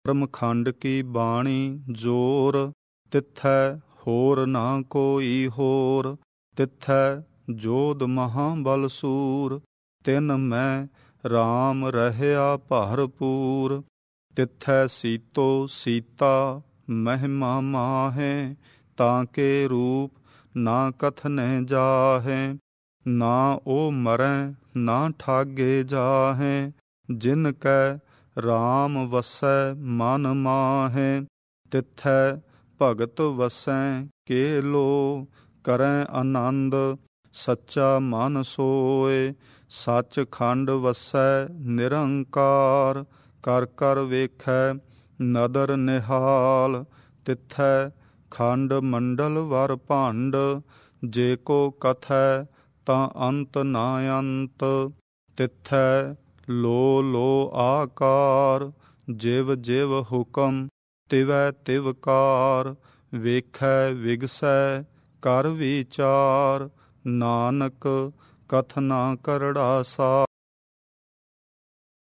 ਬ੍ਰਹਮਖੰਡ ਕੀ ਬਾਣੀ ਜੋਰ, ਤਿੱਥੈ ਹੋਰ ਨਾ ਕੋਈ ਹੋਰ। ਤਿੱਥੈ ਜੋਧ ਮਹਾਬਲ ਸੂਰ, ਤਿਨ ਮੈਂ ਰਾਮ ਰਹਿਆ ਭਰਪੂਰ। ਤਿੱਥੈ ਸੀਤੋ ਸੀਤਾ ਮਹਿਮਾ ਮਾਹੇ, ਤਾਂ ਕੇ ਰੂਪ ਨਾ ਕਥਨੇ ਜਾਹੇ। ਨਾ ਉਹ ਮਰੈ ਨਾ ਠਾਗੇ ਜਾਹੇ, ਜਿਨ ਕੈ ਰਾਮ ਵਸੈ ਮਨ ਮਾਹੇ। ਤਿੱਥੈ ਭਗਤ ਵਸੈ ਕੇ ਲੋ, ਕਰੈ ਆਨੰਦ ਸੱਚਾ ਮਨ ਸੋਏ। ਸੱਚ ਖੰਡ ਵਸੈ ਨਿਰੰਕਾਰ, ਕਰ ਕਰ ਵੇਖੈ ਨਦਰ ਨਿਹਾਲ। ਤਿੱਥੈ ਖੰਡ ਮੰਡਲ ਵਰ ਭੰਡ, ਜੇ ਕੋ ਕਥੈ ਤਾਂ ਅੰਤ ਨਾ ਅੰਤ। ਤਿੱਥੈ ਲੋ ਲੋ ਆਕਾਰ, ਜਿਵ ਜਿਵ ਹੁਕਮ ਤਿਵੈ ਤਿਵ ਕਾਰ। ਵੇਖੈ ਵਿਗਸੈ ਕਰ ਵਿਚਾਰ, ਨਾਨਕ ਕਥਨਾ ਕਰੜਾ ਸਾਰ।